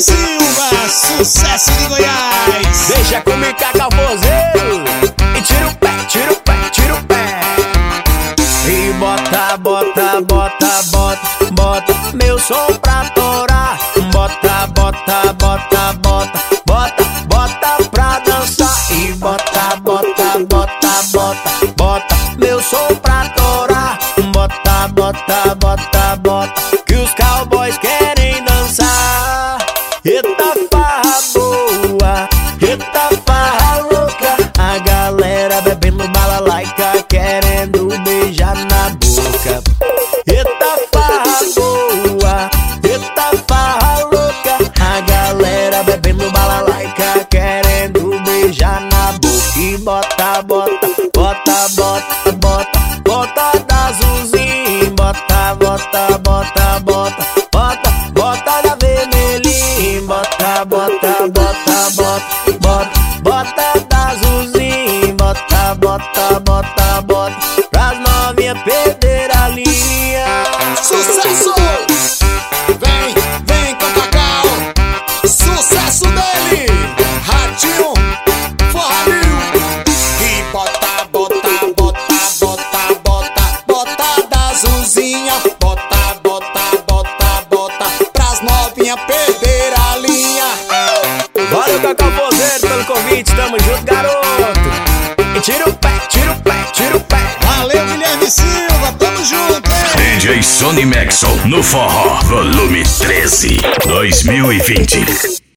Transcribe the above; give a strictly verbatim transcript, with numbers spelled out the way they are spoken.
Silva, sucesso de Goiás. Deixa comigo cacafozeiro e tira o pé, tira o pé, tira o pé. E bota, bota, bota, bota, bota meu som pra torar. Bota, bota, bota, bota, bota, bota pra dançar. E bota, bota, bota, bota, bota meu som pra torar. Bota, bota, bota, bota que os cowboys querem dançar. Eita farra boa, eita farra louca, a galera bebendo balalaica, querendo beijar na boca. Eita farra boa, eita farra louca, a galera bebendo balalaica, querendo beijar na boca. E bota, bota, bota, bota, bota, bota da azulzinha. Bota, bota, bota, bota, bota, bota da vermelhinha. Bota, bota, bota, bota, bota, bota da azulzinha. Bota, bota, bota, bota pras novinha perder a linha. Sucesso! Vem, vem com Cacau. Sucesso dele, Ratinho Forralil. E bota, bota, bota, bota, bota, bota da azulzinha. Bota, bota, bota, bota pras novinha perder a linha. Valeu, cacafozeiro, pelo convite, tamo junto, garoto. E tira o pé, tira o pé, tira o pé. Valeu, Guilherme Silva, tamo junto, hein? D J Sonny Maxwell no Forró, volume treze, dois mil e vinte.